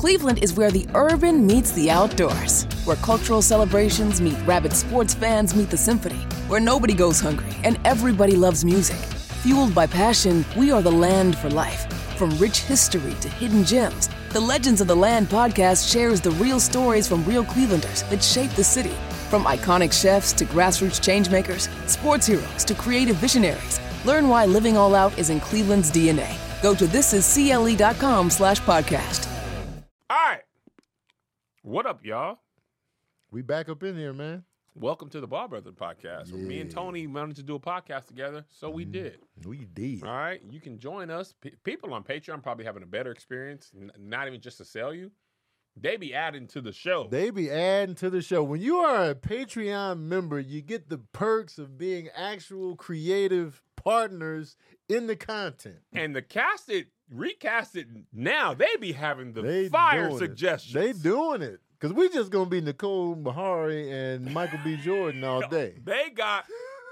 Cleveland is where the urban meets the outdoors, where cultural celebrations meet rabid sports fans meet the symphony, where nobody goes hungry and everybody loves music. Fueled by passion, we are the land for life. From rich history to hidden gems, the Legends of the Land podcast shares the real stories from real Clevelanders that shape the city. From iconic chefs to grassroots changemakers, sports heroes to creative visionaries, learn why living all out is in Cleveland's DNA. Go to thisiscle.com/podcast. All right. What up, y'all? We back up in here, man. Welcome to the Ball Brothers podcast. Yeah. Me and Tony wanted to do a podcast together, so we did. We did. All right. You can join us. People on Patreon probably having a better experience, not even just to sell you. They be adding to the show. When you are a Patreon member, you get the perks of being actual creative partners in the content. And the recasted now, they be having the fire suggestions. They doing it. Because we just going to be Nicole Bahari and Michael B. Jordan all day. They got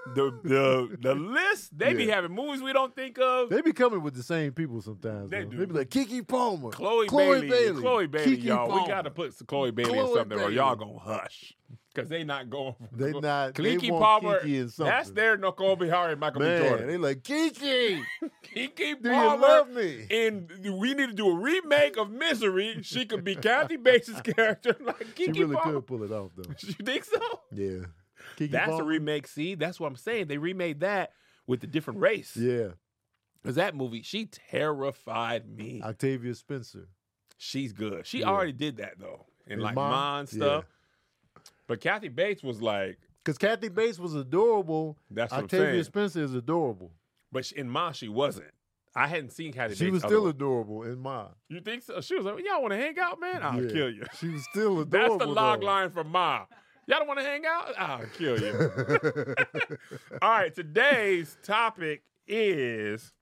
the list. They be having movies we don't think of. They be coming with the same people sometimes. They do. They be like Keke Palmer. Chloe Bailey, Keke y'all. Palmer. We got to put some Chloe Bailey in something or y'all going to hush. Because they not going. They not. Keke they want Palmer, Keke in something. that's their Nicole Bahari and Michael B. Jordan. They like, Keke. Keke Do Palmer. you love me? And we need to do a remake of Misery. She could be Kathy Bates' character like Keke She really Palmer. could pull it off, though. You think so? Yeah. Keke That's Palmer? a remake. See, that's what I'm saying. They remade that with a different race. Yeah. Because that movie, she terrified me. Octavia Spencer. She's good. She already did that, though. In like Ma and stuff. Yeah. But Kathy Bates was like. Because Kathy Bates was adorable. That's what Octavia I'm saying. Spencer is adorable. But in Ma, she wasn't. I hadn't seen Kathy Bates. She was still adorable in Ma. You think so? She was like, y'all want to hang out, man? I'll kill you. She was still adorable. That's the log line from Ma. Y'all don't want to hang out? I'll kill you. All right, today's topic is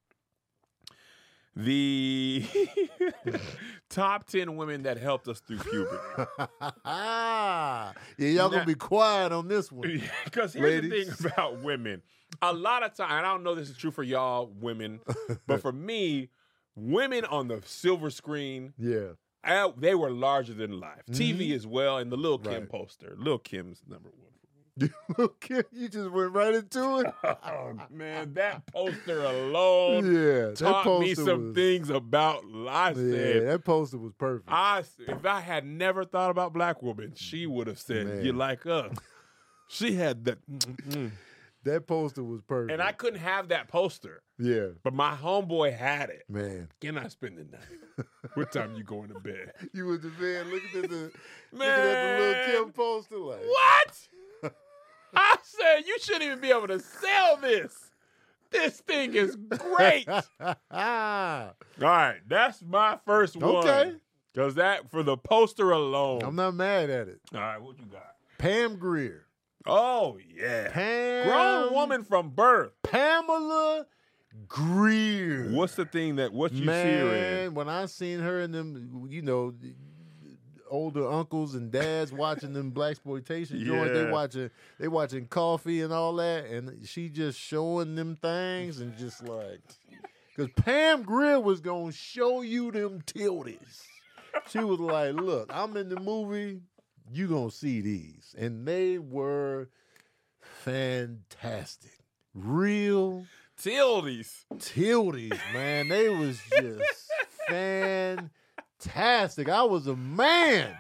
the top 10 women that helped us through puberty. Yeah, y'all going to be quiet on this one. Because here's the thing about women. A lot of time, and I don't know if this is true for y'all women, but for me, women on the silver screen, they were larger than life. TV as well, and the Lil' Kim poster. Lil' Kim's number one. Lil' Kim, you just went right into it? Oh, man, that poster alone taught me some things about life. Yeah, that poster was perfect. If I had never thought about black women, she would have said, you like us. She had that. That poster was perfect. And I couldn't have that poster. Yeah. But my homeboy had it. Man. Can I spend the night? What time you going to bed? You went to bed looking at the Lil' Kim poster like. What? I said, you shouldn't even be able to sell this. This thing is great. All right. That's my first one. Okay. Because that, for the poster alone. I'm not mad at it. All right. What you got? Pam Grier. Oh, yeah. Grown woman from birth. Pamela Grier. What's the thing what you see her in? When I seen her in them, older uncles and dads watching them blaxploitation joints, they watching Coffee and all that, and she just showing them things and just like, because Pam Grier was gonna show you them tilties. She was like, look, I'm in the movie, you gonna see these. And they were fantastic. Real tilties, man. They was just fantastic. I was a man.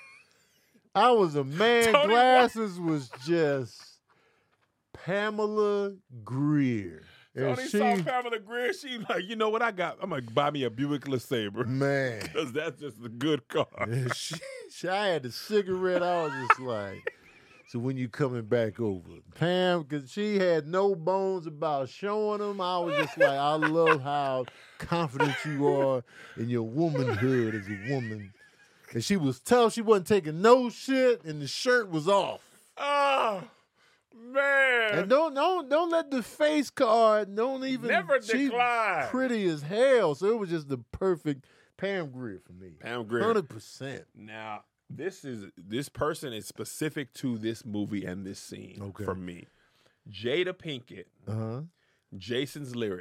Tony, Glasses was just Pamela Grier. Tony saw Pamela Grier. She like, you know what I got? I'm going to buy me a Buick LeSabre. Man. Because that's just a good car. I had the cigarette. I was just like, so when you coming back over? Pam, because she had no bones about showing them. I was just like, I love how confident you are in your womanhood as a woman. And she was tough. She wasn't taking no shit, and the shirt was off. Oh, man. And don't let the face card, never decline. Pretty as hell. So it was just the perfect Pam Grier for me. Pam Grier. 100%. Now, this person is specific to this movie and this scene for me. Jada Pinkett, Jason's Lyric,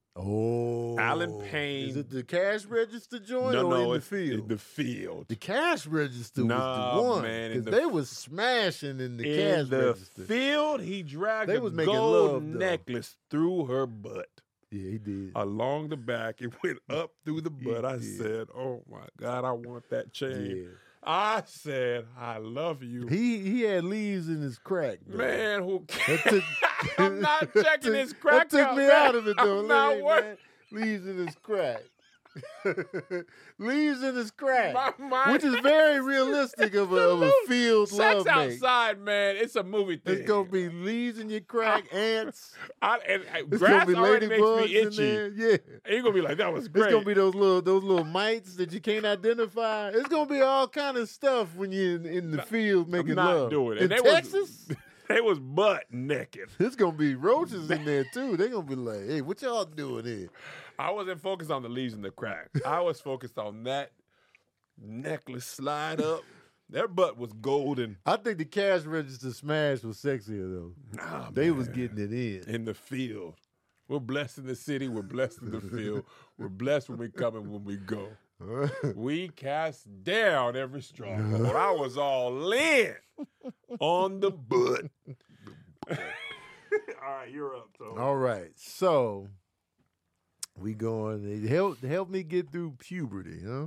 Oh, Alan Payne. Is it the cash register joint No, or in the it's field? in the field. The cash register was the one, man. because they was smashing in the cash register. Field, he dragged They a was making gold love, though. necklace through her butt. Yeah, he did. Along the back, it went up through the butt. I did. said, "Oh my God, I want that chain." Yeah. I said, "I love you." He had leaves in his crack, though. Man, who That cares? took- I'm not checking his crack That took out, me man. out of it, though. I'm not Hey, worried. man, leaves in his crack. Leaves in his crack. My mind- Which is very realistic of a field Sex love mate. outside, man. It's a movie thing. It's gonna be leaves in your crack, ants. It's It's grass gonna be already makes ladybugs me in itchy. there. Yeah. And you're gonna be like, "That was great." It's gonna be those little mites that you can't identify. It's gonna be all kind of stuff when you're in the field making I'm not love. doing it. In And they Texas, they was butt naked. there's gonna be roaches in there too. They're gonna be like, "Hey, what y'all doing here?" I wasn't focused on the leaves in the crack. I was focused on that necklace slide up. Their butt was golden. I think the cash register smash was sexier though. Nah, They was man. getting it in. In the field. We're blessed in the city. We're blessed in the field. We're blessed when we come and when we go. We cast down every stronghold. I was all in on the butt. All right, you're up, Tony. All right, so we going. It help me get through puberty, huh?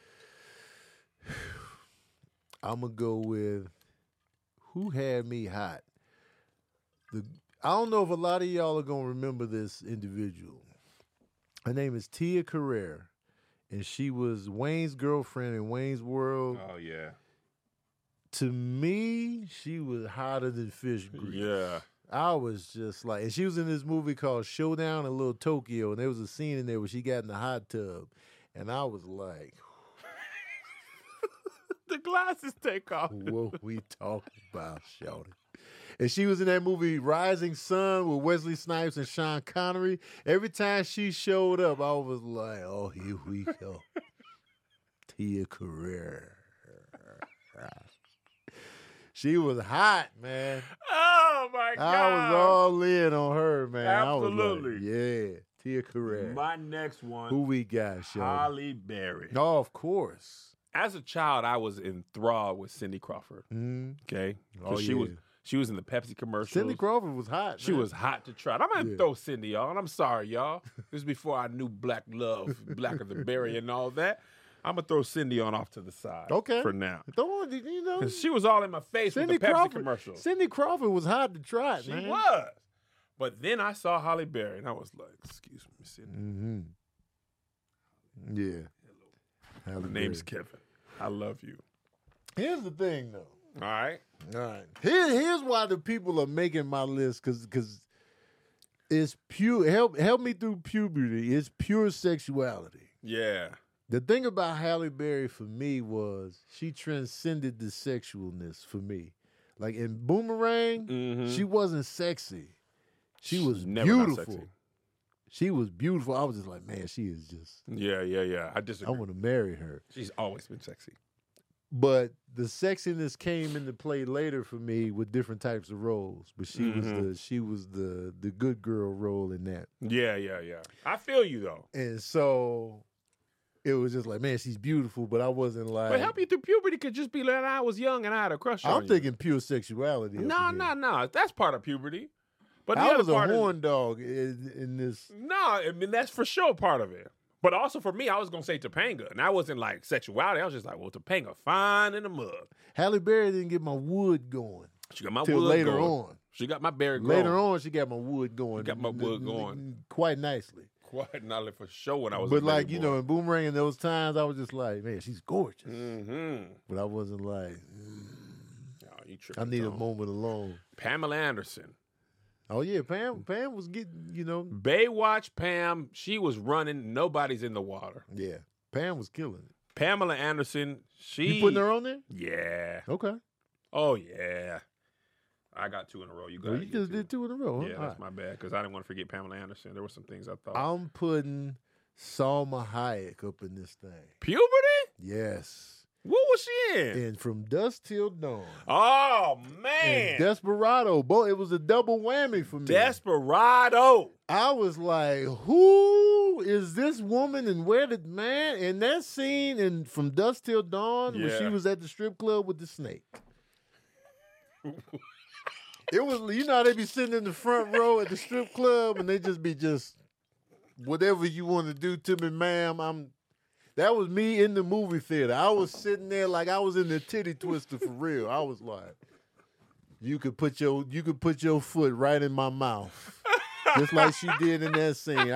I'm gonna go with who had me hot. I don't know if a lot of y'all are gonna remember this individual. Her name is Tia Carrere, and she was Wayne's girlfriend in Wayne's World. Oh, yeah. To me, she was hotter than fish grease. Yeah. I was just like, and she was in this movie called Showdown in Little Tokyo, and there was a scene in there where she got in the hot tub, and I was like, The glasses take off. what we talking about, shawty? And she was in that movie Rising Sun with Wesley Snipes and Sean Connery. Every time she showed up, I was like, oh, here we go. Tia Carrere. She was hot, man. Oh, my God. I was all in on her, man. Absolutely. I was like, yeah, Tia Carrere. My next one, Who we got, Sean? Halle Berry. Oh, of course. As a child, I was enthralled with Cindy Crawford. Mm. Okay, Oh, she was in the Pepsi commercials. Cindy Crawford was hot. She man. was hot to try. I'm gonna throw Cindy on. I'm sorry, y'all. This is before I knew black love, blacker than berry, and all that. I'm gonna throw Cindy on off to the side. Okay. For now, Don't, you know. 'cause she was all in my face Cindy with the Pepsi Crawford, commercial. Cindy Crawford was hot to try, She man. was. But then I saw Halle Berry, and I was like, "Excuse me, Cindy. Mm-hmm. Yeah. Halle My name's Berry. Kevin. I love you." Here's the thing, though. All right. All right. Here's why the people are making my list, because it's pure. Help me through puberty. It's pure sexuality. Yeah. The thing about Halle Berry for me was she transcended the sexualness for me. Like in Boomerang, she wasn't sexy. She was never not beautiful. sexy. She was beautiful. I was just like, man, she is just. Yeah. I I disagree. want to marry her. She's always been sexy. But the sexiness came into play later for me with different types of roles. But she was the good girl role in that. Yeah. I feel you though. And so it was just like, man, she's beautiful, but I wasn't like. But help you through puberty could just be like I was young and I had a crush on you. I'm thinking pure sexuality. No. That's part of puberty. But the I other was a part horn dog in this. No, I mean that's for sure part of it. But also for me, I was gonna say Topanga, and that wasn't like sexuality. I was just like, well, Topanga, fine in the mud. Halle Berry didn't get my wood going. She got my Till wood later going. on. She got my berry going. Later on, she got my wood going. Got my wood going. Quite nicely. Quite not for sure when I was. But a like, baby you boy. know, in Boomerang in those times, I was just like, man, she's gorgeous. Mm-hmm. But I wasn't like, Oh, you tripping, I need a Tom. moment alone. Pamela Anderson. Oh yeah, Pam was getting, you know. Baywatch Pam, she was running. Nobody's in the water. Yeah. Pam was killing it. Pamela Anderson, she. You putting her on there? Yeah. Okay. Oh, yeah. I got two in a row. You got Well, you just did two in a row, huh? Yeah, All that's right. my bad because I didn't want to forget Pamela Anderson. There were some things I thought. I'm putting Salma Hayek up in this thing. Puberty? Yes. What was she in? And From Dusk Till Dawn. Oh, man. And Desperado. Boy, it was a double whammy for me. Desperado. I was like, who is this woman and where did, man? And that scene in From Dusk Till Dawn when she was at the strip club with the snake. It was, you know how they be sitting in the front row at the strip club and they just be whatever you want to do to me, ma'am, that was me in the movie theater. I was sitting there like I was in the titty twister for real. I was like, you could put your foot right in my mouth. Just like she did in that scene.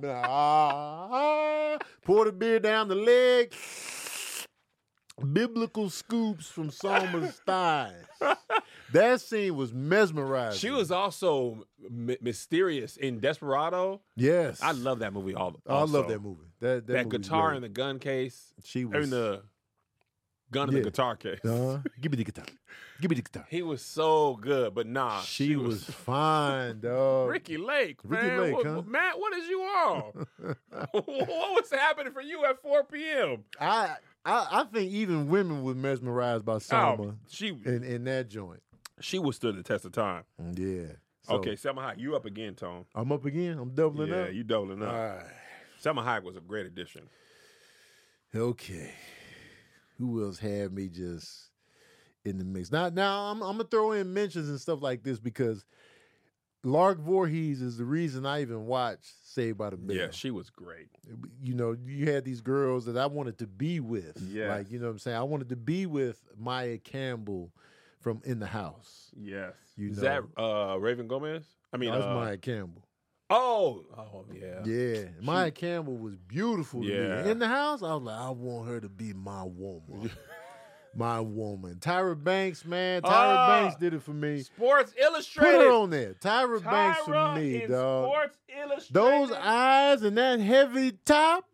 Pour the beer down the leg. Biblical scoops from Somers' thighs. That scene was mesmerizing. She was also mysterious in Desperado. Yes. I love that movie. I love that movie. That movie guitar in the gun case. She was. In the gun in the guitar case. Give me the guitar. Give me the guitar. He was so good, but nah. She was fine, dog. Ricky Lake, man. Ricky Lake, huh? Matt, what is you on? What was happening for you at 4 p.m.? I think even women were mesmerized by Salma in that joint. She withstood the test of time. Yeah. So, okay, Selma Hayek, you up again, Tone. I'm up again? I'm doubling up? Yeah, you doubling up. All right. Selma Hayek was a great addition. Okay. Who else had me just in the mix? Now I'm going to throw in mentions and stuff like this because Lark Voorhees is the reason I even watched Saved by the Bell. Yeah, she was great. You know, you had these girls that I wanted to be with. Yeah. Like, you know what I'm saying? I wanted to be with Maya Campbell from In the House. Yes. Is that Raven Gomez? I mean, that's Maya Campbell. Oh, yeah. Yeah. Maya Campbell was beautiful to me. In the House, I was like, I want her to be my woman. My woman. Tyra Banks, man. Tyra Banks did it for me. Sports Illustrated. Put her on there. Tyra Banks for me, dog. Sports Illustrated. Those eyes and that heavy top.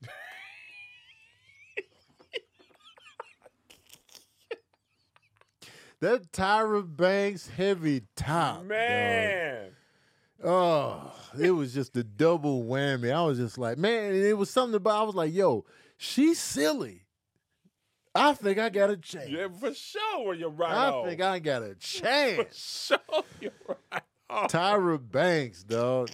That Tyra Banks heavy top. Man. Dog. Oh, it was just a double whammy. I was just like, man, and it was something about, I was like, yo, she's silly. I think I got a chance. Yeah, for sure you're right I think I got a chance. For sure you're right on. Tyra Banks, dog.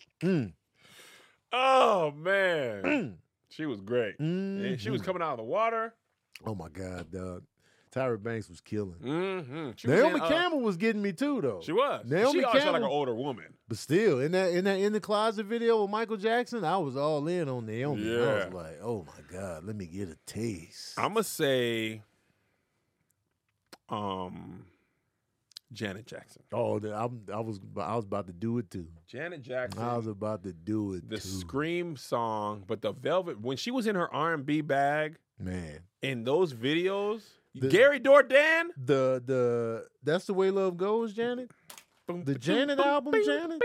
Oh, man. She was great. And she was coming out of the water. Oh, my God, dog. Tyra Banks was killing. Naomi Campbell was getting me, too, though. She was. Naomi she Campbell, like an older woman. But still, in the closet video with Michael Jackson, I was all in on Naomi. Yeah. I was like, oh, my God, let me get a taste. I'm going to say Janet Jackson. Oh, I was about to do it, too. Janet Jackson. I was about to do it, the too. Scream song, but the Velvet, when she was in her R&B bag, man, in those videos, Gary Dordan, That's the Way Love Goes, Janet. The Janet album, Janet.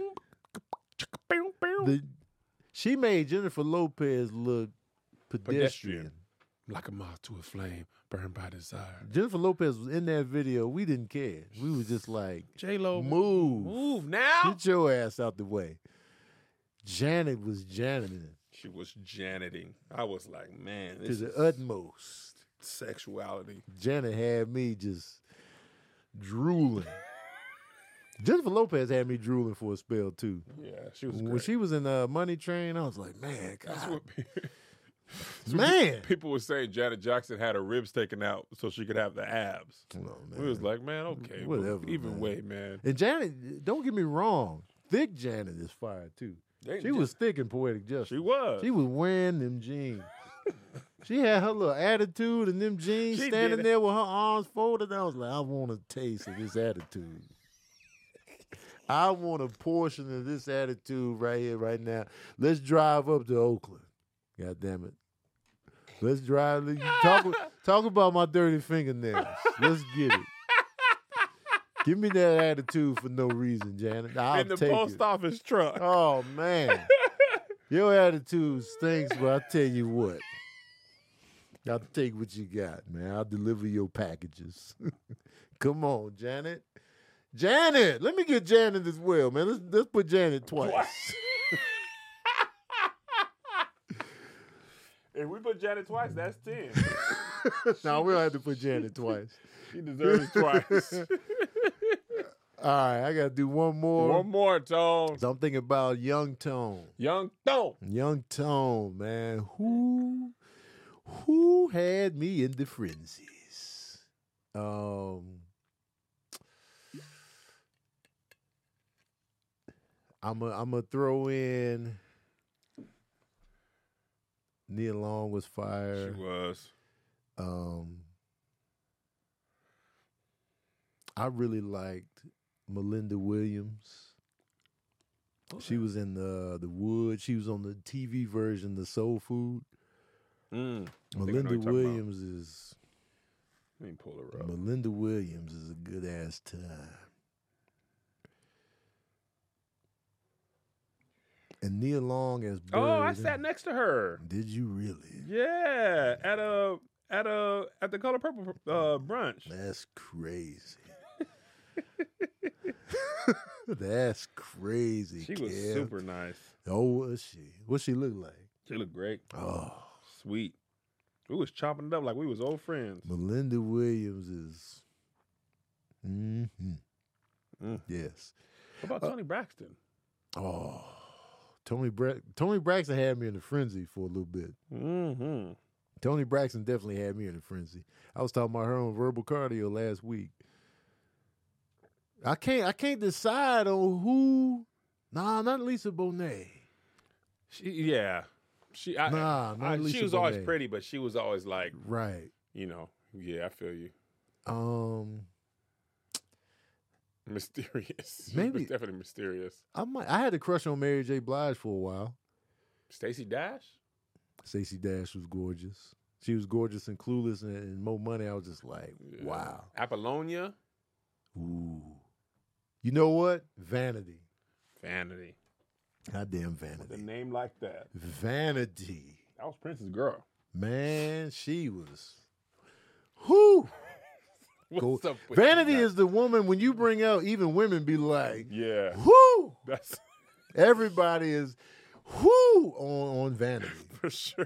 She made Jennifer Lopez look pedestrian. Like a moth to a flame, burned by desire. Jennifer Lopez was in that video. We didn't care. We was just like, J-Lo, move now. Get your ass out the way. Janet was Janeting. She was Janeting. I was like, man, this to the utmost. Sexuality. Janet had me just drooling. Jennifer Lopez had me drooling for a spell too. Yeah, she was. When she was in Money Train, I was like, man, God. That's what man. People were saying Janet Jackson had her ribs taken out so she could have the abs. Oh, we was like, man, okay, whatever. Even way, man. And Janet, don't get me wrong, thick Janet is fire too. She was thick in Poetic Justice. She was. She was wearing them jeans. She had her little attitude and them jeans, standing there with her arms folded. I was like, I want a taste of this attitude. I want a portion of this attitude right here, right now. Let's drive up to Oakland. God damn it. Let's drive. Talk about my dirty fingernails. Let's get it. Give me that attitude for no reason, Janet. I'll in the take post office truck. Oh, man. Your attitude stinks, but I tell you what. I'll take what you got, man. I'll deliver your packages. Come on, Janet. Janet! Let me get Janet as well, man. Let's put Janet twice. If we put Janet twice, that's 10. No, we don't have to put Janet twice. She deserves it twice. All right, I got to do one more. One more, Tone. So I'm thinking about Young Tone. Young Tone. Young Tone, man. Who had me in the frenzies? I'm gonna throw in Nia Long was fire. She was. I really liked Melinda Williams. Okay. She was in the Wood. She was on the TV version, the Soul Food. Melinda Williams is. Let me pull her up. Melinda Williams is a good ass time. And Nia Long as Bird. Oh, I sat next to her. Did you really? Yeah, at the Color Purple brunch. That's crazy. That's crazy. She was super nice. Oh, was she? What she look like? She looked great. Oh, sweet. We was chopping it up like we was old friends. Melinda Williams is. Yes. What about Toni Braxton? Oh, Toni Braxton had me in a frenzy for a little bit. Toni Braxton definitely had me in a frenzy. I was talking about her on Verbal Cardio last week. I can't decide on who. Nah, not Lisa Bonet. She was Bonet. always pretty, but she was always like, right. Yeah, I feel you. Mysterious. Maybe. She was definitely mysterious. I had a crush on Mary J. Blige for a while. Stacey Dash? Stacey Dash was gorgeous. She was gorgeous and Clueless and Mo Money. I was just like, wow. Apollonia? Ooh. You know what? Vanity. Goddamn Vanity. With a name like that. Vanity. That was Prince's girl. Man, she was. Whoo. What's up with Vanity is the woman when you bring out, even women be like, yeah. Whoo. That's everybody is whoo on Vanity. For sure.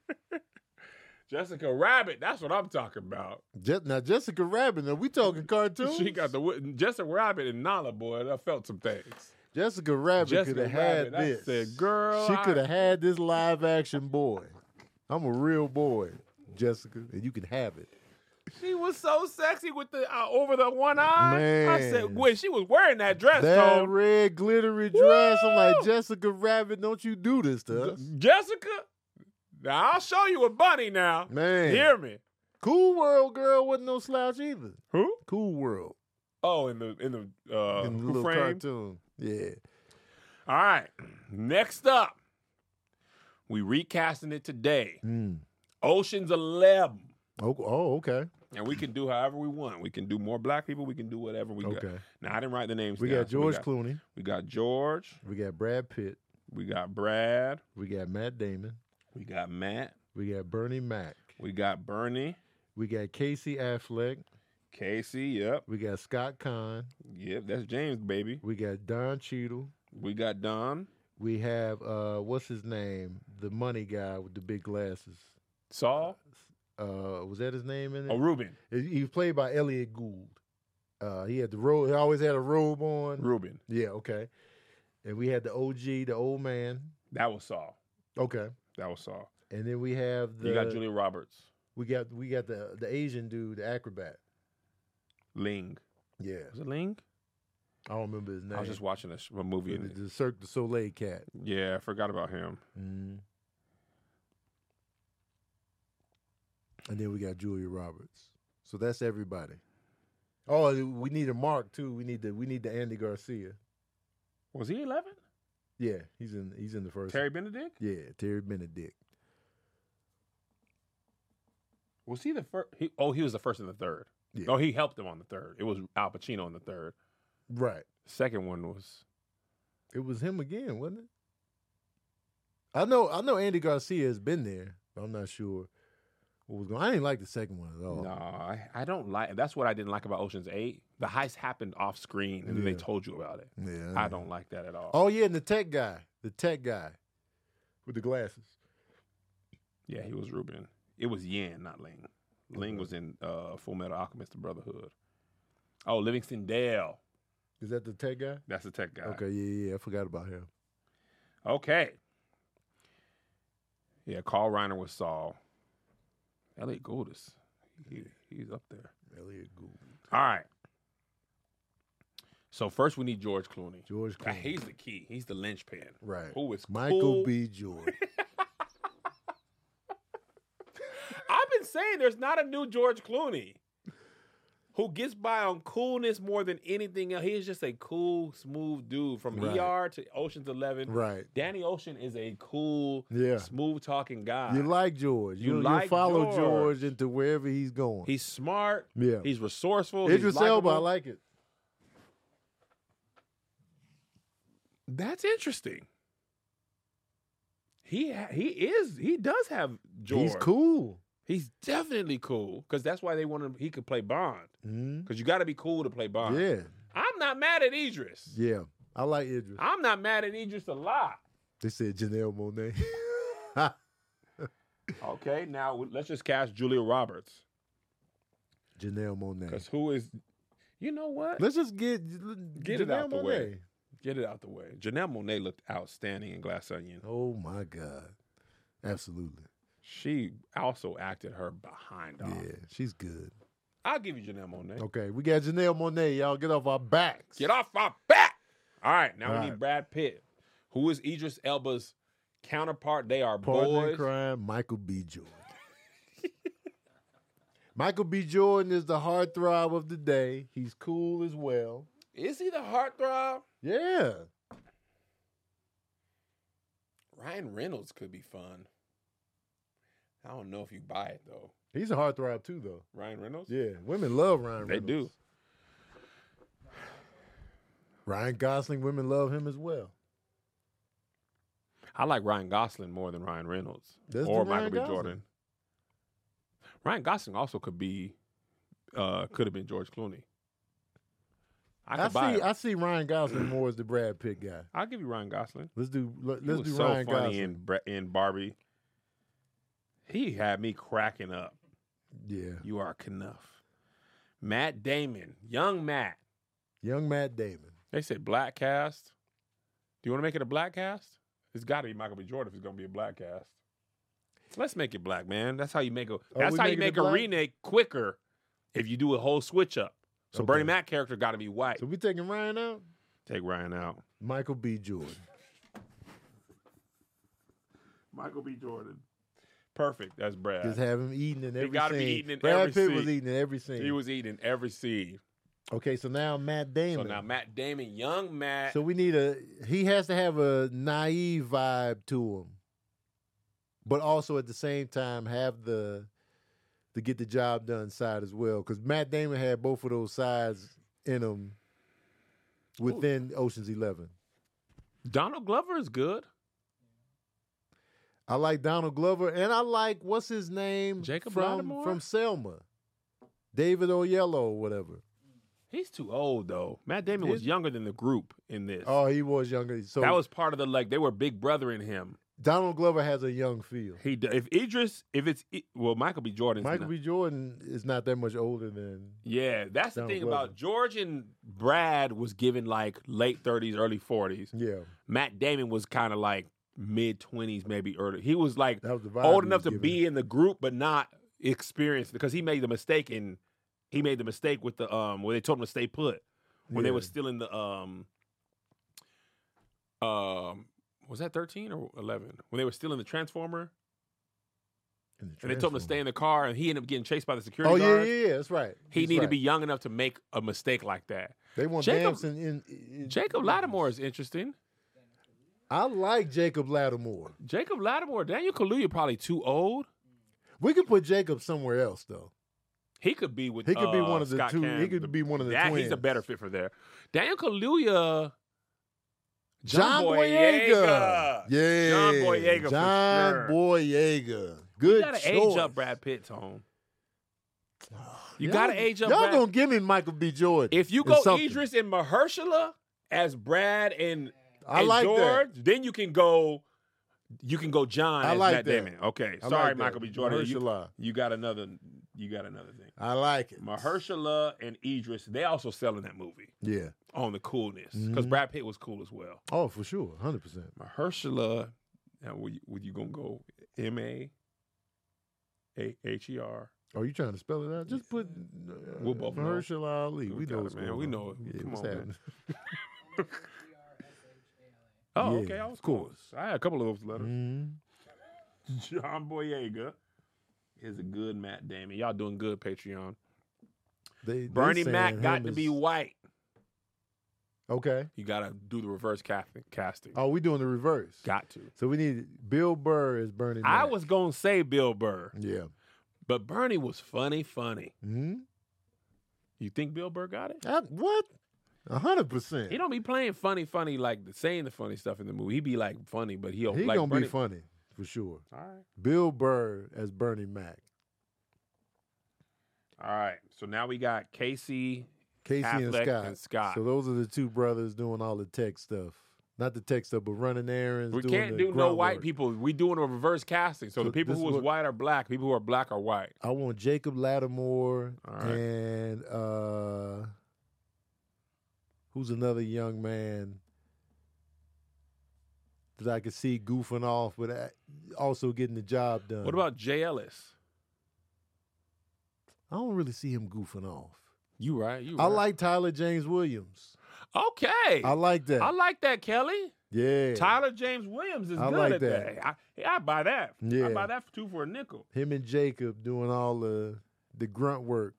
Jessica Rabbit, that's what I'm talking about. Now, Jessica Rabbit, now we talking cartoons? She got Jessica Rabbit and Nala, boy. I felt some things. Jessica Rabbit could have had this. I said, girl. She could have had this live action boy. I'm a real boy, Jessica, and you can have it. She was so sexy with the over the one eye. Man. I said, when she was wearing that dress, that red glittery dress. I'm like, Jessica Rabbit, don't you do this to us. Jessica? Now, I'll show you a bunny now. Man. Hear me. Cool World girl wasn't no slouch either. Who? Cool World. Oh, in the little frame? cartoon. Yeah. All right. Next up, we recasting it today. Ocean's 11. Oh, okay. And we can do however we want. We can do more black people. We can do whatever we got. Now, I didn't write the names down. We got George Clooney. We got George. We got Brad Pitt. We got Brad. We got Matt Damon. We got Matt. We got Bernie Mac. We got Bernie. We got Casey Affleck. Casey, yep. We got Scott Conn. Yep, that's James, baby. We got Don Cheadle. We got Don. We have, what's his name? The money guy with the big glasses. Saul? Was that his name in it? Oh, Ruben. He was played by Elliot Gould. He had the robe. He always had a robe on. Ruben. Yeah, okay. And we had the OG, the old man. That was Saul. Okay. That was Saul. And then we have You got Julia Roberts. We got the Asian dude, the acrobat. Ling. Yeah. Was it Ling? I don't remember his name. I was just watching a movie. The Cirque du Soleil cat. Yeah, I forgot about him. And then we got Julia Roberts. So that's everybody. Oh, we need a Mark too. We need the Andy Garcia. Was he 11? Yeah, he's in the first. Terry Benedict? Yeah, Terry Benedict. Was he the first? He was the first and the third. Yeah. No, he helped him on the third. It was Al Pacino on the third. Right. The second one was. It was him again, wasn't it? I know Andy Garcia has been there, but I'm not sure what was going on. I didn't like the second one at all. No, I don't like. That's what I didn't like about Ocean's 8. The heist happened off screen, and then they told you about it. Yeah, I don't like that at all. Oh yeah, and the tech guy with the glasses. Yeah, he was Ruben. It was Yan, not Ling. Ling was in Full Metal Alchemist: The Brotherhood. Oh, Livingston Dale. Is that the tech guy? That's the tech guy. Okay, yeah. I forgot about him. Okay. Yeah, Carl Reiner was Saul. Elliot Gould is he's up there. Elliot Gould. All right. So first we need George Clooney. George Clooney. He's the key. He's the linchpin. Right. Who is Michael cool. B. Jordan. I've been saying there's not a new George Clooney who gets by on coolness more than anything else. He is just a cool, smooth dude from ER to Ocean's 11. Right. Danny Ocean is a cool, smooth-talking guy. You like George. You follow George into wherever he's going. He's smart. Yeah. He's resourceful. Idris he's Elba, I like it. That's interesting. He does have George. He's cool. He's definitely cool because that's why they want him. He could play Bond because you got to be cool to play Bond. Yeah. I'm not mad at Idris. Yeah, I like Idris. I'm not mad at Idris a lot. They said Janelle Monáe. Okay, now let's just cast Julia Roberts. Janelle Monáe. Because who is? You know what? Let's just get it out the way. Get it out the way. Janelle Monáe looked outstanding in Glass Onion. Oh my God, absolutely. She also acted her behind off. Yeah, she's good. I'll give you Janelle Monáe. Okay, we got Janelle Monáe. Y'all get off our backs. Get off our back. All right, now we need Brad Pitt. Who is Idris Elba's counterpart? They are Partner boys. in crime, Michael B. Jordan. Michael B. Jordan is the heartthrob of the day. He's cool as well. Is he the heartthrob? Yeah. Ryan Reynolds could be fun. I don't know if you buy it, though. He's a heartthrob, too, though. Ryan Reynolds? Yeah. Women love Ryan Reynolds. They do. Ryan Gosling, women love him as well. I like Ryan Gosling more than Ryan Reynolds. Or Michael B. Jordan. Ryan Gosling also could have been George Clooney. I see Ryan Gosling more as the Brad Pitt guy. I'll give you Ryan Gosling. Let's do Ryan Gosling. Funny in Barbie. He had me cracking up. Yeah. You are Knuff. Matt Damon. Young Matt. Young Matt Damon. They said black cast. Do you want to make it a black cast? It's got to be Michael B. Jordan if it's going to be a black cast. Let's make it black, man. That's how you make a remake quicker if you do a whole switch up. So Bernie Mac character got to be white. So we taking Ryan out? Take Ryan out. Michael B. Jordan. Michael B. Jordan. Perfect. That's Brad. Just have him eating in every scene. He got to be eating in Brad every Pitt scene. was eating in every scene. He was eating every scene. Okay, so now Matt Damon. Matt Damon, young Matt. So we need he has to have a naive vibe to him, but also at the same time have the get the job done side as well. Because Matt Damon had both of those sides in him within Ocean's 11. Donald Glover is good. I like Donald Glover, and I like, what's his name? Jacob Lattimore? From Selma. David Oyelowo or whatever. He's too old, though. Matt Damon was younger than the group in this. Oh, he was younger. So that was part of they were big brother in him. Donald Glover has a young feel. Michael B. Jordan. Michael B. Jordan is not that much older than. Yeah, that's the thing about George and Brad was given like late 30s, early 40s. Yeah. Matt Damon was kind of like mid 20s, maybe early. He was like old enough to be in the group, but not experienced because he made the mistake with the where they told him to stay put when they were still in the was that 13 or 11? When they were still in the Transformer? And they told him to stay in the car, and he ended up getting chased by the security guards. Yeah, that's right. He needed to be young enough to make a mistake like that. They want Damson in Jacob Lattimore is interesting. I like Jacob Lattimore. Daniel Kaluuya probably too old. We could put Jacob somewhere else, though. He could be with. He could be one of the Scott two. Cam, he could be one of the twins. He's a better fit for there. Daniel Kaluuya. John Boyega. Yeah. John Boyega. John Boyega. Good. You gotta age up Brad Pitt, Tone. You gotta age up. Y'all gonna give me Michael B. Jordan? If you go Idris and Mahershala as Brad and like George, that. then you can go. You can go John as like Matt that. Damon. Okay, sorry, Michael B. Jordan. You got another You got another thing. I like it. Mahershala and Idris, they also selling that movie. Yeah. On the coolness. Because Brad Pitt was cool as well. Oh, for sure. 100%. Mahershala, now would you going to go M-A-H-E-R? Oh, you trying to spell it out? Just put we'll both Mahershala Ali. We know it, man. We know it. Yeah, Come what's on, happening? Oh, Yeah, okay. I was of course. close. I had a couple of those letters. John Boyega is a good Matt Damon. Y'all doing good, Patreon. Bernie Mac got to be white. Okay. You got to do the reverse casting. Oh, we doing the reverse. Got to. So we need Bill Burr as Bernie Mac. I was going to say Bill Burr. Yeah. But Bernie was funny. Mm-hmm. You think Bill Burr got it? What? 100%. He don't be playing funny, like saying the funny stuff in the movie. He be like funny, but he like gonna Bernie. be funny for sure. All right. Bill Burr as Bernie Mac. All right. So now we got Casey Affleck and Scott. So those are the two brothers doing all the tech stuff. Not the tech stuff, but running errands. We doing can't do no white people. We doing a reverse casting. So the people who was white are black. People who are black are white. I want Jacob Lattimore All right. and who's another young man that I could see goofing off, but also getting the job done. What about Jay Ellis? I don't really see him goofing off. You right. I like Tyler James Williams. Okay. I like that. I like that, Kelly. Yeah. Tyler James Williams is good like at that. I buy that. Yeah. I buy that for a nickel. Him and Jacob doing all the grunt work.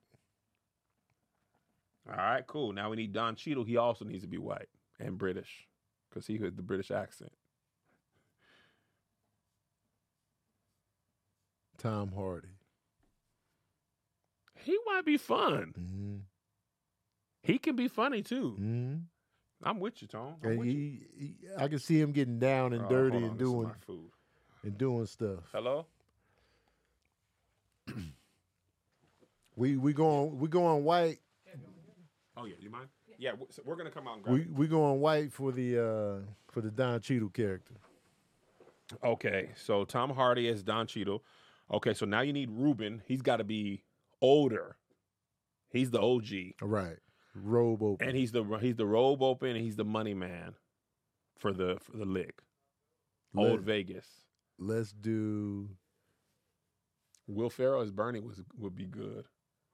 All right, cool. Now we need Don Cheadle. He also needs to be white and British because he has the British accent. Tom Hardy. He might be fun. Mm-hmm. He can be funny too. Mm-hmm. I'm with you, Tom. And I can see him getting down and dirty and doing stuff. Hello. We going white. Oh yeah, you mind? Yeah, we're gonna come out and grab we going white for the Don Cheadle character. Okay, so Tom Hardy as Don Cheadle. Okay, so now you need Ruben. He's got to be older. He's the OG. Right. Robe open. And he's the robe open and he's the money man for the lick. Old Vegas. Let's do Will Ferrell as Bernie would be good.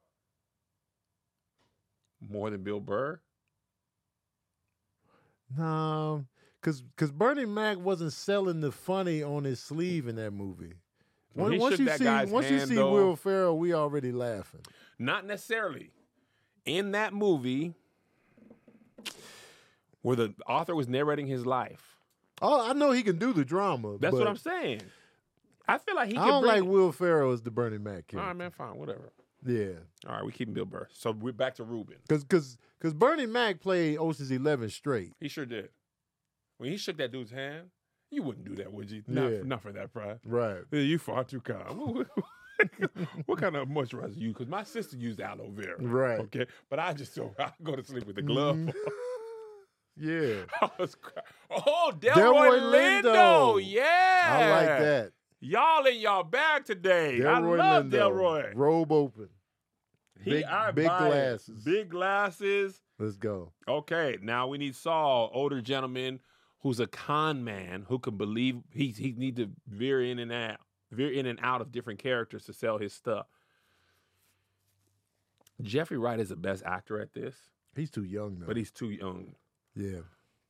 More than Bill Burr? No, because Bernie Mac wasn't selling the funny on his sleeve in that movie. Once you see Will Ferrell, we already laughing. Not necessarily. In that movie, where the author was narrating his life. Oh, I know he can do the drama. That's what I'm saying. I feel like he can. I don't like Will Ferrell as the Bernie Mac character. All right, man, fine, whatever. Yeah. All right, we keeping Bill Burr. So we're back to Ruben. Because Bernie Mac played Ocean's 11 straight. He sure did. When he shook that dude's hand, you wouldn't do that, would you? Yeah. Not for that price. Right. Yeah, you far too calm. What kind of moisturizer you use? Because my sister used aloe vera. Right. Okay. But I go to sleep with the glove. Yeah. I was crying. Oh, Delroy Lindo. Yeah. I like that. Y'all in y'all bag today. I love Delroy. Robe open. Big glasses. Big glasses. Let's go. Okay. Now we need Saul, older gentleman who's a con man who can believe he need to veer in and out of different characters to sell his stuff. Jeffrey Wright is the best actor at this. He's too young, though. But he's too young. Yeah.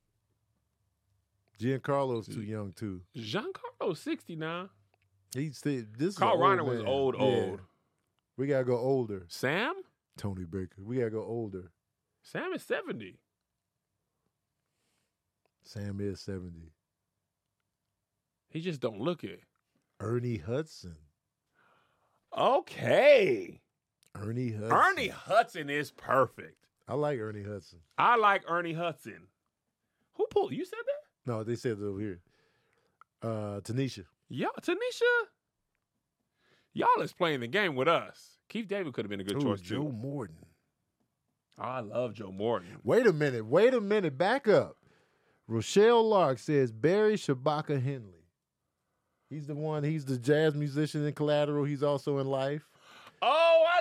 Giancarlo's too young, too. Giancarlo's 60 now. Carl Reiner was old. We got to go older. Sam? Tony Baker. We got to go older. Sam is 70. Sam is 70. He just don't look it. Ernie Hudson. Okay. Ernie Hudson. Ernie Hudson is perfect. I like Ernie Hudson. I like Ernie Hudson. Who pulled? You said that? No, they said it over here. Tanisha. Yeah, Tanisha. Y'all is playing the game with us. Keith David could have been a good choice, too. Joe Morton. Oh, I love Joe Morton. Wait a minute. Back up. Rochelle Lark says Barry Shabaka Henley. He's the jazz musician in Collateral. He's also in Life. Oh,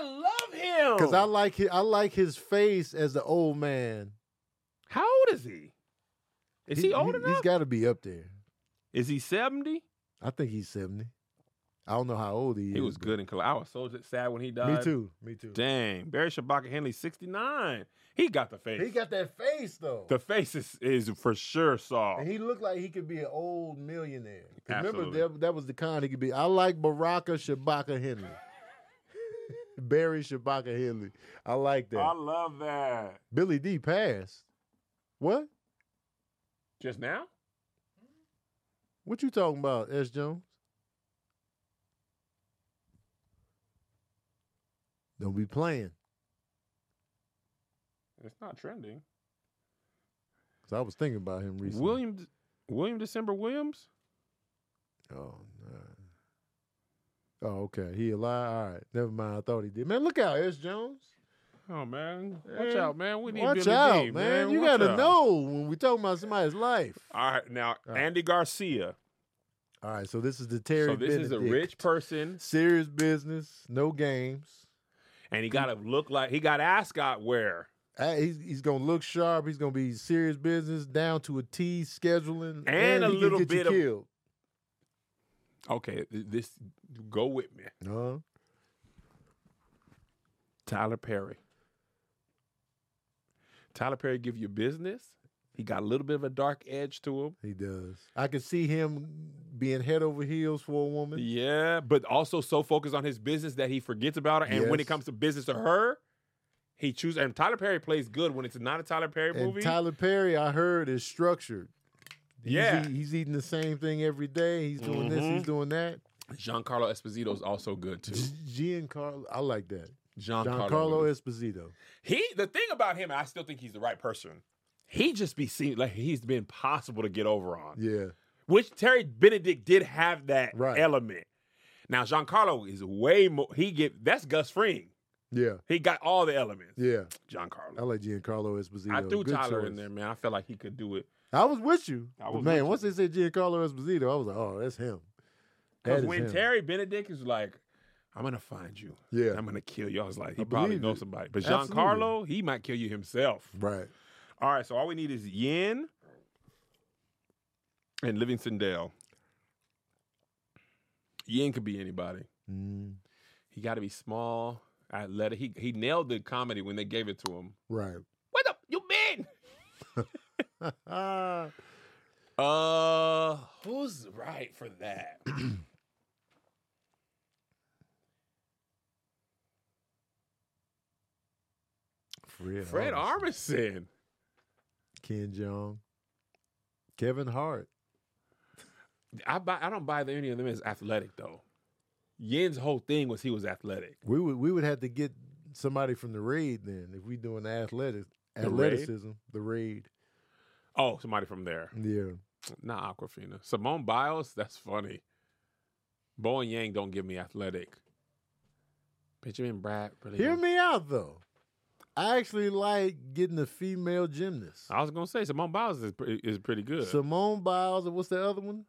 Because I like his face as the old man. How old is he? Is he old enough? He's got to be up there. Is he 70? I think he's 70. I don't know how old he is. He was good in color. I was so sad when he died. Me too. Dang. Barry Shabaka Henley, 69. He got the face. He got that face, though. The face is for sure soft. And he looked like he could be an old millionaire. Absolutely. Remember, that was the kind he could be. I like Baraka Shabaka Henley. Barry Shabaka Henley. I like that. I love that. Billy D passed. What? Just now? What you talking about, S. Jones? Don't be playing. It's not trending. Because I was thinking about him recently. William December Williams? Oh, no. Oh, okay. He alive? All right. Never mind. I thought he did. Man, look out, S. Jones. Oh, man. Watch out, man. We need Watch Billy out, D, man. You Watch got to out. know when we talking about somebody's life. All right. Now, All right. Andy Garcia. All right. So this is the Terry So this is a Benedict. rich person. Serious business. No games. And he got to look like he got ascot wear. He's going to look sharp. He's going to be serious business down to a T scheduling. And a he can little get you bit of- killed. Okay. This, go with me. Uh-huh. Tyler Perry. Tyler Perry give you business. He got a little bit of a dark edge to him. He does. I could see him being head over heels for a woman. Yeah, but also so focused on his business that he forgets about her. And when it Yes. comes to business to her, he chooses. And Tyler Perry plays good when it's not a Tyler Perry And movie. Tyler Perry, I heard, is structured. Yeah. He's eating the same thing every day. He's doing this, he's doing that. Giancarlo Esposito is also good too. Giancarlo, I like that. Giancarlo Esposito. The thing about him, and I still think he's the right person. He just be seen like he's been possible to get over on. Yeah. Which Terry Benedict did have that Right. element. Now Giancarlo is way more. That's Gus Fring. Yeah. He got all the elements. Yeah. I Giancarlo. like Giancarlo Esposito. I threw Good Tyler choice. in there, man. I felt like he could do it. I was with you. I was But man, with once they said Giancarlo Esposito, I was like, oh, that's him. Because That is when him. Terry Benedict is like, I'm going to find you. Yeah. I'm going to kill you. I was like, he I probably believe knows it. somebody. But Absolutely. Giancarlo, he might kill you himself. Right. All right, so all we need is Yen and Livingston Dale. Yen could be anybody. He got to be small, athletic. He nailed the comedy when they gave it to him. Right. What the you been? Who's right for that? Fred Armisen. Ken Jeong. Kevin Hart. I don't buy that any of them as athletic though. Yen's whole thing was he was athletic. We would have to get somebody from the Raid then if we doing athleticism. The Raid. Oh, somebody from there. Yeah. Not Aquafina. Simone Biles, that's funny. Bo and Yang don't give me athletic. Benjamin Bratt. Really Hear don't. me out though. I actually like getting a female gymnast. I was gonna say Simone Biles is pretty good. Simone Biles and what's the other one?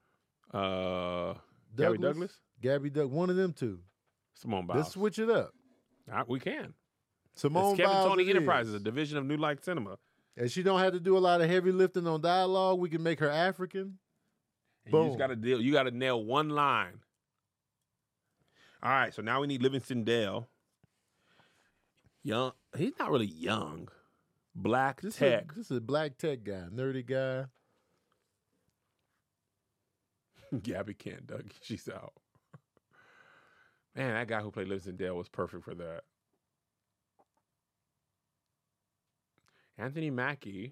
Gabby Douglas. Gabby Douglas. One of them two. Simone Biles. Let's switch it up. We can. Simone It's Kevin Biles. Tony it Enterprises, is. a division of New Light Cinema. And she don't have to do a lot of heavy lifting on dialogue. We can make her African. And Boom. you just got to deal. You got to nail one line. All right, so now we need Livingston Dale. Young. He's not really young. Black tech. This is a black tech guy, nerdy guy. Gabby can't, Doug. She's out. Man, that guy who played Livingston Dale was perfect for that. Anthony Mackie.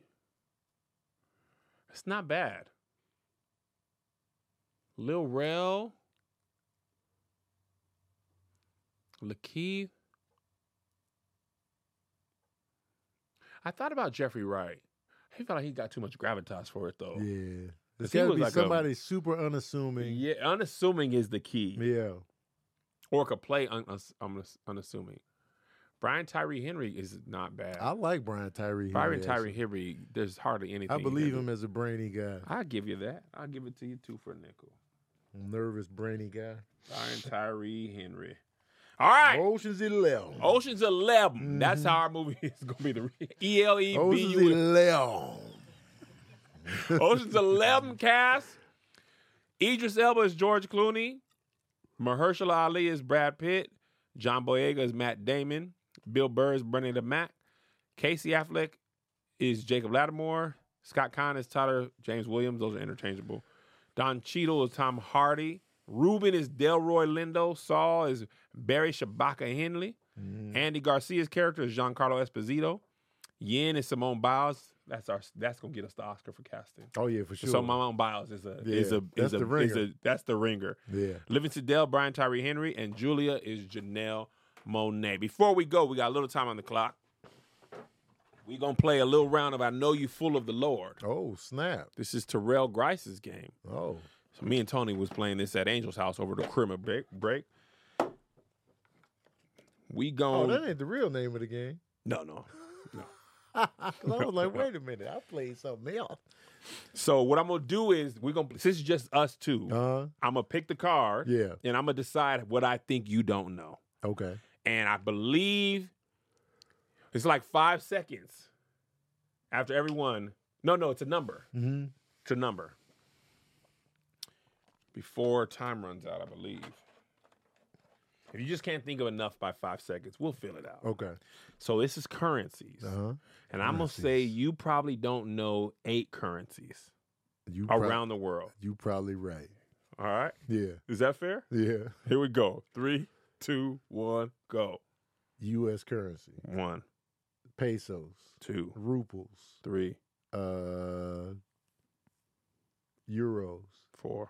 It's not bad. Lil Rel. Lakeith. I thought about Jeffrey Wright. I felt like he got too much gravitas for it, though. Yeah. There's He got to was be like somebody super unassuming. Yeah, unassuming is the key. Yeah. Or could play unassuming. Brian Tyree Henry is not bad. I like Brian Tyree. Brian Tyree Henry, there's hardly anything. I believe he can him do. as a brainy guy. I'll give you that. I'll give it to you, 2 for a nickel. Nervous, brainy guy. Brian Tyree Henry. All right. Ocean's 11. Ocean's 11. Mm-hmm. That's how our movie is going to be. The ELEBU. Ocean's 11. Ocean's 11 cast. Idris Elba is George Clooney. Mahershala Ali is Brad Pitt. John Boyega is Matt Damon. Bill Burr is Brendan Mack. Casey Affleck is Jacob Lattimore. Scott Conn is Tyler James Williams. Those are interchangeable. Don Cheadle is Tom Hardy. Ruben is Delroy Lindo. Saul is Barry Shabaka Henley. Andy Garcia's character is Giancarlo Esposito. Yin is Simone Biles. That's gonna get us the Oscar for casting. Oh yeah, for sure. So Simone Biles is the ringer. That's the ringer. Yeah. Livingston Dale, Brian Tyree Henry, and Julia is Janelle Monáe. Before we go, we got a little time on the clock. We're gonna play a little round of I Know You Full of the Lord. Oh, snap. This is Terrell Grice's game. Oh. So me and Tony was playing this at Angel's house over the Christmas break. We Oh, that ain't the real name of the game. No. I was like, wait a minute, I played something else. So what I'm gonna do is since it's just us two, I'm gonna pick the card. Yeah. And I'm gonna decide what I think you don't know. Okay. And I believe it's like 5 seconds after everyone. No, it's a number. Mm-hmm. It's a number. Before time runs out, I believe. If you just can't think of enough by 5 seconds, we'll fill it out. Okay. So this is currencies. And I'm going to say you probably don't know 8 currencies around the world. You probably right. All right? Yeah. Is that fair? Yeah. Here we go. 3, 2, 1, go. U.S. currency. 1. Pesos. 2. Ruples. 3. Euros. 4.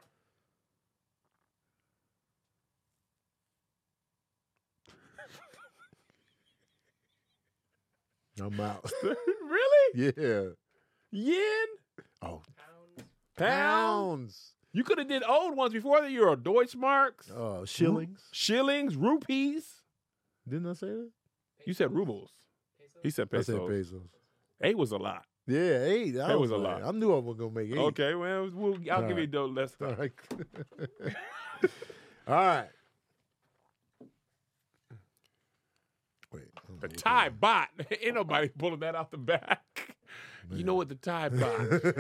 I'm out. Really? Yeah. Yen? Oh. Pounds. You could have did old ones before the euro. Deutschmarks. Shillings. Shillings. Rupees. Didn't I say that? You said rubles. Pesos? He said pesos. I said pesos. 8 was a lot. Yeah, 8. That was a lot. I knew I was going to make 8. Okay, well, I'll give you the less time. All right. All right. Wait. The Thai bot. Ain't nobody pulling that out the back. Man. You know what the Thai bot.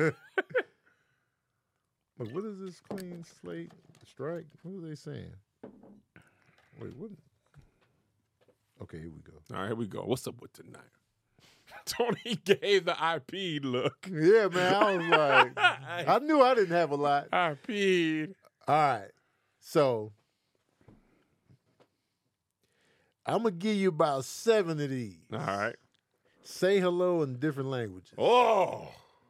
Look, what is this clean slate strike? What are they saying? Wait, what? Okay, here we go. All right, here we go. What's up with tonight? Tony gave the IP look. Yeah, man. I was like, I knew I didn't have a lot. IP. All right. So, I'm going to give you about 7 of these. All right. Say hello in different languages. Oh.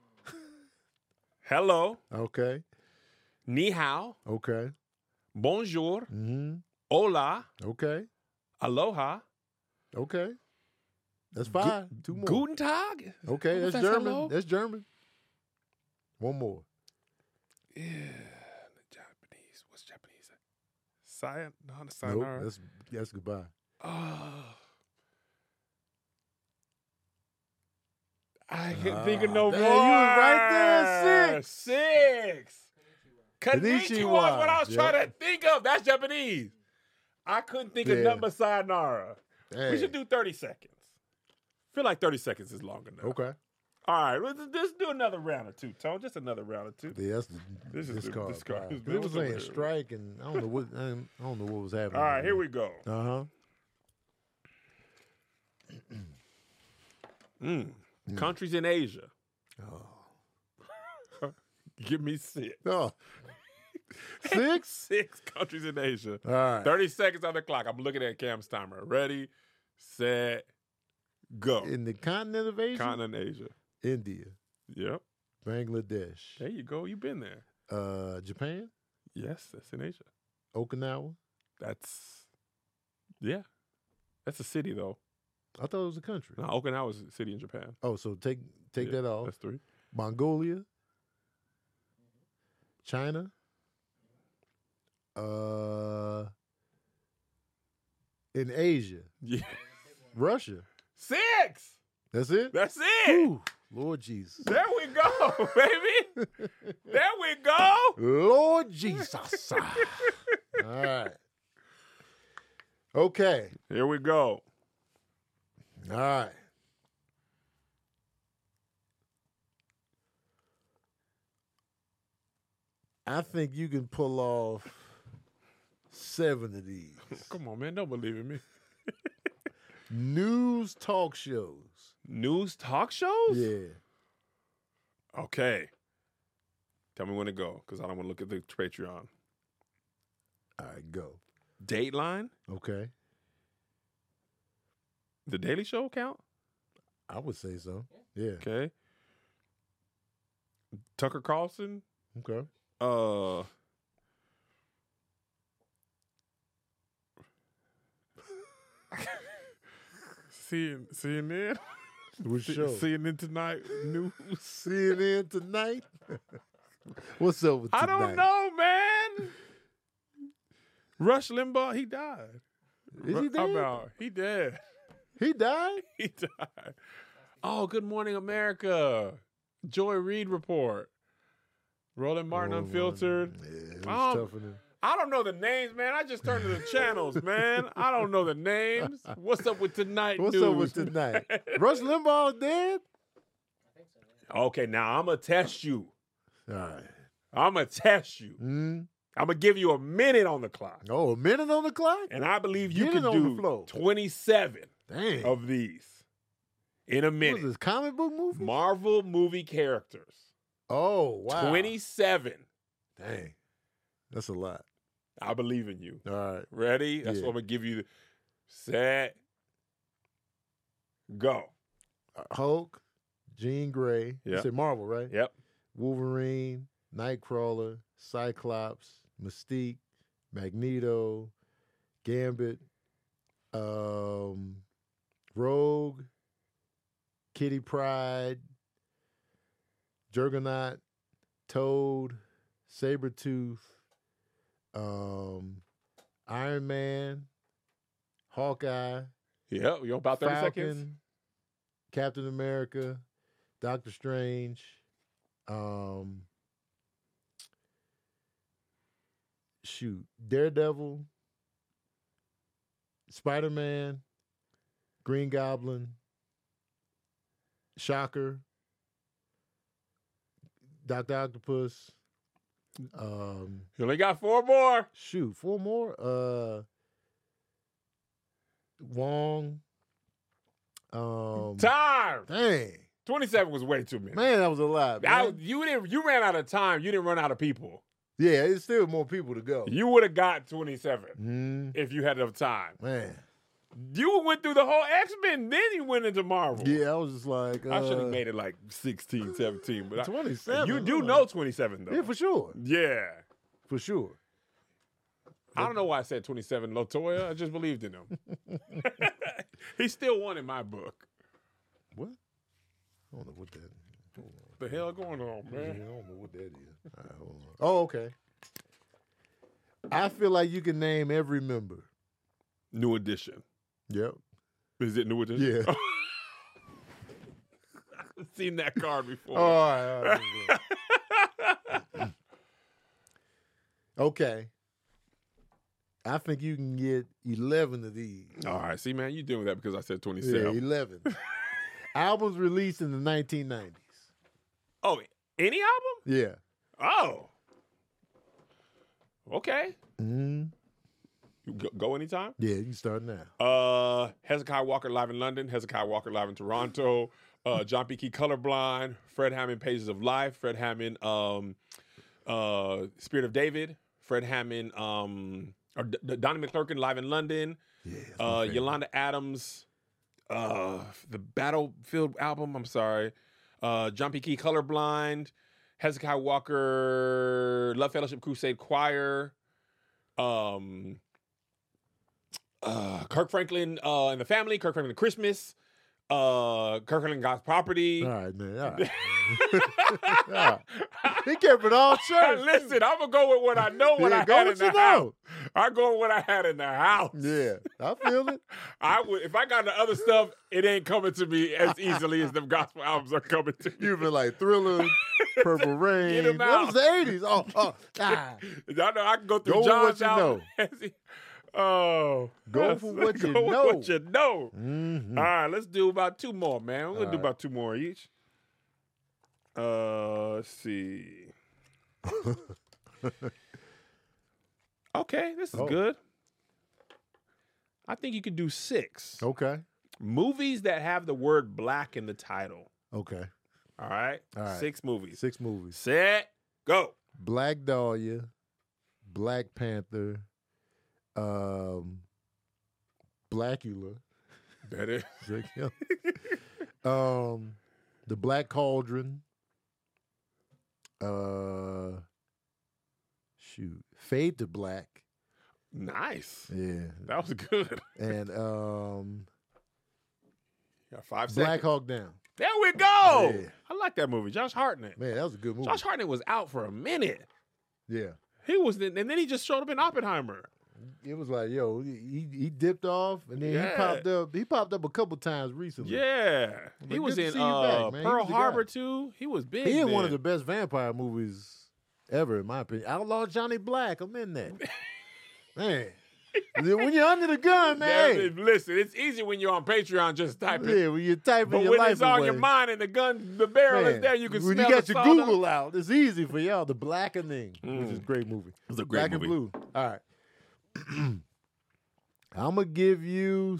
Hello. Okay. Ni hao. Okay. Bonjour. Mm-hmm. Hola. Okay. Aloha. Okay. That's 5. 2 more. Guten Tag. Okay, that's German. Hello? That's German. 1 more. Yeah. The Japanese. What's Japanese? Sayonara. Nope, that's goodbye. I can't think of no more. You was right there. 6. Konnichiwa was what I was trying to think of. That's Japanese. I couldn't think of nothing but sayonara. Hey. We should do 30 seconds. I feel like 30 seconds is long enough. Okay. All right, let's do another round or two, Tone. Just another round or two. Yeah, that's this card. It was saying strike, and I don't know what was happening. All right, here we go. Countries in Asia. Oh. Give me 6. Oh. 6? 6 countries in Asia. All right. 30 seconds on the clock. I'm looking at Cam's timer. Ready, set, go. In the continent of Asia? Continent of Asia. India. Yep. Bangladesh. There you go. You've been there. Japan? Yes, that's in Asia. Okinawa? That's a city, though. I thought it was a country. No, Okinawa is a city in Japan. Oh, so take that off. That's 3. Mongolia? China? In Asia? Yeah. Russia? 6! That's it? That's it! Ooh, Lord Jesus. There we go, baby. There we go. Lord Jesus. All right. Okay. Here we go. All right. I think you can pull off 7 of these. Come on, man. Don't believe in me. News talk shows. News talk shows? Yeah. Okay. Tell me when to go, because I don't want to look at the Patreon. All right, go. Dateline? Okay. The Daily Show count? I would say so. Yeah. Okay. Tucker Carlson? Okay. CNN? Which show? CNN Tonight News? CNN Tonight? What's up with tonight? I don't know, man. Rush Limbaugh, he died. Is he dead? How about he dead? He died? He died. Oh, Good Morning America. Joy Reid Report. Roland Martin Unfiltered. Yeah, it was tougher than... I don't know the names, man. I just turned to the channels, man. I don't know the names. What's up with tonight? What's up with tonight? Rush Limbaugh dead? I think so, yeah. Okay, now I'm going to test you. All right. I'm going to test you. I'm going to give you a minute on the clock. Oh, a minute on the clock? And I believe you Get can do 27 of these in a minute. What is this, comic book movie? Marvel movie characters. Oh, wow. 27. Dang. That's a lot. I believe in you. All right. Ready? That's what I'm going to give you. Set. Go. Hulk, Jean Grey. Yep. You said Marvel, right? Yep. Wolverine, Nightcrawler, Cyclops, Mystique, Magneto, Gambit, Rogue, Kitty Pryde, Juggernaut, Toad, Sabretooth, Iron Man, Hawkeye. Yep, you're about 30 Falcon, seconds. Captain America, Doctor Strange, Daredevil, Spider-Man, Green Goblin, Shocker, Dr. Octopus. You only got 4 more. 4 more. Wong. Time. Dang. 27 was way too many. Man, that was a lot. You ran out of time. You didn't run out of people. Yeah, it's still more people to go. You would have got 27 if you had enough time. Man. You went through the whole X-Men, then you went into Marvel. Yeah, I was just like... I should have made it like 16, 17. But 27. You do know 27, though. Yeah, for sure. Yeah. For sure. I don't know why I said 27, LaToya. I just believed in him. He still won in my book. What? I don't know what that is. What the hell going on, man? Yeah, I don't know what that is. All right, hold on. Oh, okay. I feel like you can name every member. New Edition. Yep. Is it New Edition? Yeah. I've seen that card before. All right. Okay. I think you can get 11 of these. All right. See, man, you doing that because I said 27. Yeah, 11. Albums released in the 1990s. Oh, any album? Yeah. Oh. Okay. Mm-hmm. You go anytime? Yeah, you can start now. Hezekiah Walker live in London. Hezekiah Walker live in Toronto. John P. Key Colorblind. Fred Hammond Pages of Life. Fred Hammond Spirit of David. Fred Hammond Donnie McClurkin live in London. Yeah, Yolanda Adams. The Battlefield album. I'm sorry. John P. Key Colorblind. Hezekiah Walker Love Fellowship Crusade Choir. Kirk Franklin and the Family, Kirk Franklin Christmas, Kirk Franklin God's Property. All right, man. All right. Yeah. He kept it all church. Listen, I'm gonna go with what I know. What I had in the house. I go with what I had in the house. Yeah, I feel it. I would if I got the other stuff. It ain't coming to me as easily as the gospel albums are coming to me. You've been like Thriller, Purple Rain. Get 'em That out. was the 80s. Oh, God. Y'all know I can go through Go with John's what you album. Oh, Go for what you go with know. what you know. Mm-hmm. All right, let's do about 2 more, man. We're gonna do about 2 more each. Let's see. Okay, this is good. I think you could do 6. Okay. Movies that have the word black in the title. Okay. All right? All right. 6 movies. 6 movies. Set, go. Black Dahlia, Black Panther, Blackula. That is. The Black Cauldron. Fade to Black. Nice. Yeah. That was good. And Got 5 Black seconds. Hawk Down. There we go. Yeah. I like that movie. Josh Hartnett. Man, that was a good movie. Josh Hartnett was out for a minute. Yeah. He was, and then he just showed up in Oppenheimer. It was like, yo, he dipped off and then Yeah. he popped up. He popped up a couple times recently. Yeah. But He was good to in see you back, man. He Pearl was the Harbor guy. too. He was big. He in one then. of the best vampire movies ever, in my opinion. Outlaw Johnny Black. I'm in that. Man. When you're under the gun, man. Yeah, listen, it's easy when you're on Patreon just type it. Yeah, when you're typing But your when life it's on away. your mind and the barrel is Man, there, you can when smell you got the your sawdust. Google out, it's easy for y'all. The Blackening, which is a great movie. It's a great Black movie. and Blue. All right. I'm going to give you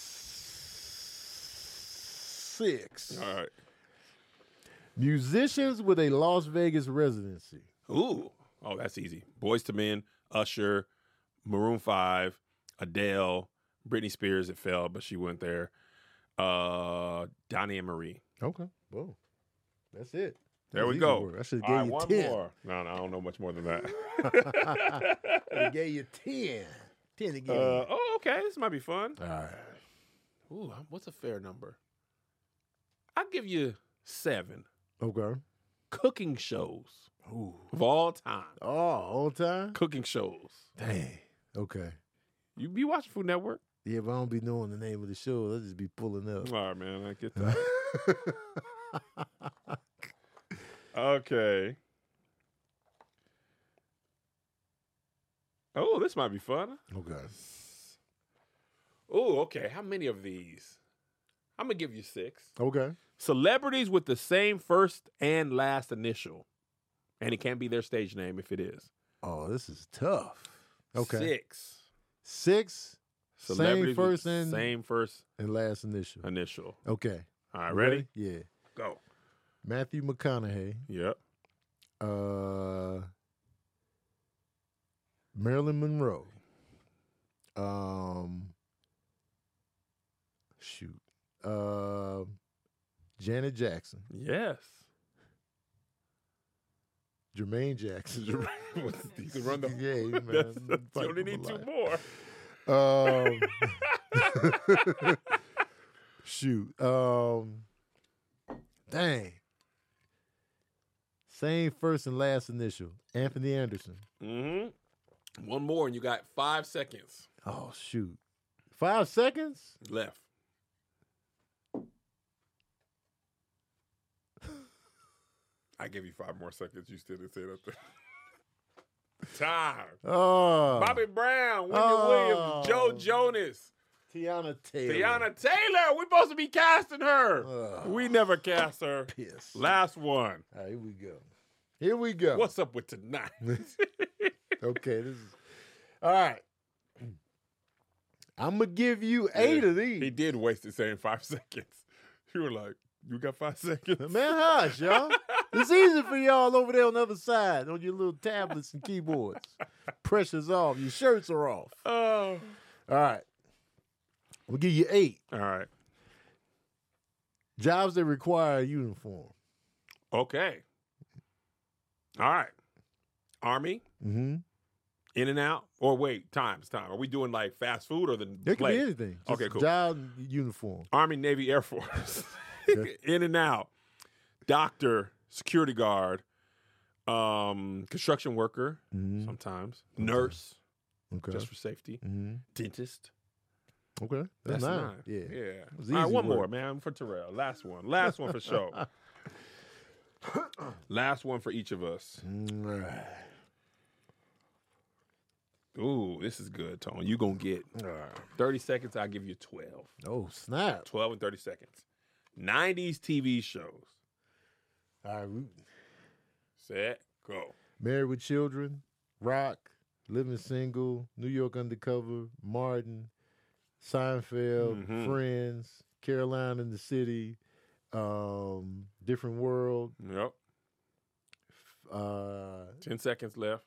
6. All right. Musicians with a Las Vegas residency. Ooh. Oh, that's easy. Boys to Men, Usher, Maroon 5, Adele, Britney Spears. It fell, but she went there. Donnie and Marie. Okay. Whoa. That's it. There we That's go. easy work. I should All have right, gave one you 10. more. No, I don't know much more than that. I gave you 10. 10 again. Okay. This might be fun. All right. Ooh, what's a fair number? I'll give you 7 Okay. cooking shows Ooh. of all time. Oh, all time? Cooking shows. Dang. Okay. You be watching Food Network? Yeah, if I don't be knowing the name of the show, I'll just be pulling up. All right, man. I get that. Okay. Oh, this might be fun. Okay. Oh, okay. How many of these? I'm going to give you 6. Okay. Celebrities with the same first and last initial. And it can't be their stage name if it is. Oh, this is tough. Okay. 6. 6. Celebrities with first and- same first And last initial. initial. Okay. All right, ready? Yeah. Go. Matthew McConaughey. Yep. Marilyn Monroe. Janet Jackson. Yes. Jermaine Jackson. You can run the. Yeah, man. You only need 2 more. Dang. Same first and last initial. Anthony Anderson. Mm-hmm. 1 more, and you got 5 seconds Oh, shoot. 5 seconds? left. I give you 5 more seconds. You still didn't say that. Time. Oh. Bobby Brown, Wendy Williams, Joe Jonas, Tiana Taylor. Tiana Taylor. We're supposed to be casting her. Oh. We never cast her. Piss. Last one. All right, here we go. Here we go. What's up with tonight? Okay, this is all right. I'm gonna give you 8 of these. He did waste the same 5 seconds. You were like, you got 5 seconds? Man, hush, y'all. It's easy for y'all over there on the other side on your little tablets and keyboards. Pressure's off. Your shirts are off. Oh. All right. We'll give you 8. All right. Jobs that require a uniform. Okay. All right. Army, Mm-hmm. In and Out, or wait, time. Are we doing like fast food or the It could play? be anything. Just Okay, cool. Job uniform. Army, Navy, Air Force. Okay. In and Out. Doctor, security guard, construction worker, Mm-hmm. sometimes. Nurse, Okay. just for safety. Mm-hmm. Dentist. Okay. That's 9. Yeah. Yeah. was All right, easy one work. more, man, for Terrell. Last one. Last one for show. Last one for each of us. All right. Ooh, this is good, Tone. You gonna get 30 seconds. I'll give you 12. Oh, snap. 12 and 30 seconds. 90s TV shows. All right. Set, go. Married with Children, Rock, Living Single, New York Undercover, Martin, Seinfeld, Friends, Caroline in the City, Different World. Yep. 10 seconds left.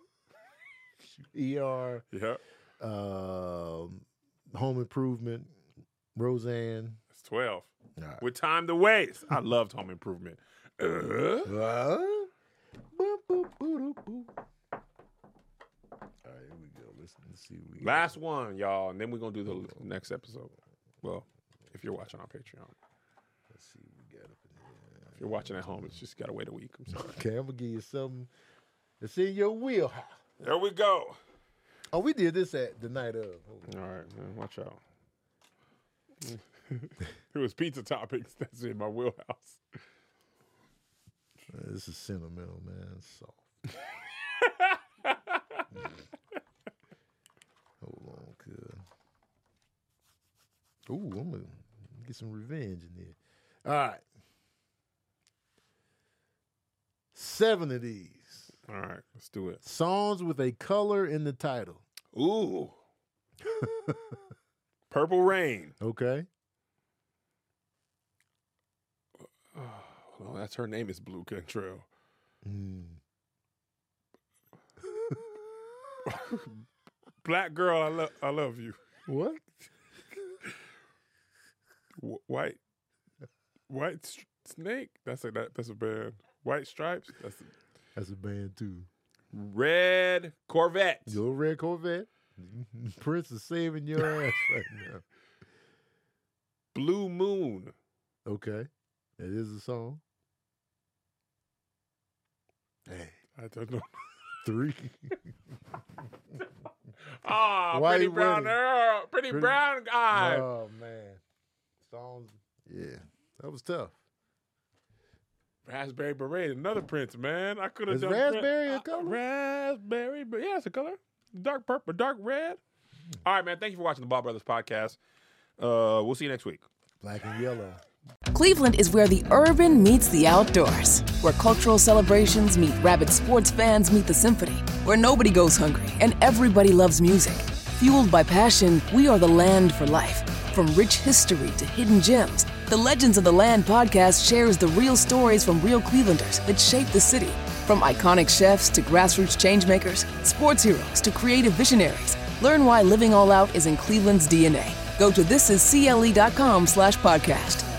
ER. Yep. Home Improvement, Roseanne. It's 12. Right. With time to waste. I loved Home Improvement. Boop, boop, boop, boop, boop. All right, here we go. Let's see what we Last one, y'all, and then we're going to do the next episode. Well, if you're watching on Patreon. Let's see what we got up in here. If you're watching at home, it's just got to wait a week. I'm sorry. Okay, I'm going to give you something that's in your wheelhouse. There we go. Oh, we did this at the night of. All right, man, watch out. It was pizza toppings. That's in my wheelhouse. This is sentimental, man. It's soft. Hold on, cuz. Ooh, I'm going to get some revenge in there. All right. 7 of these. All right, let's do it. Songs with a color in the title. Ooh. Purple Rain. Okay. Oh, that's her name is Blue Cantrell. Black Girl, I love you. What? White Snake. That's a band. White Stripes. That's a band too. Red Corvette. Your Red Corvette. Prince is saving your ass right now. Blue Moon. Okay, that is a song. Hey, I don't know. 3. Oh, Pretty Brown Girl. Pretty Brown Guy. Oh man, songs. Yeah, that was tough. Raspberry Beret, another Prince, man. I could have done raspberry a color? Raspberry, but yeah, it's a color. Dark purple, dark red. All right, man. Thank you for watching the Ball Brothers podcast. We'll see you next week. Black and yellow. Cleveland is where the urban meets the outdoors, where cultural celebrations meet rabid sports fans meet the symphony, where nobody goes hungry and everybody loves music. Fueled by passion, we are the land for life. From rich history to hidden gems, the Legends of the Land podcast shares the real stories from real Clevelanders that shape the city. From iconic chefs to grassroots changemakers, sports heroes to creative visionaries, learn why living all out is in Cleveland's DNA. Go to thisiscle.com/podcast.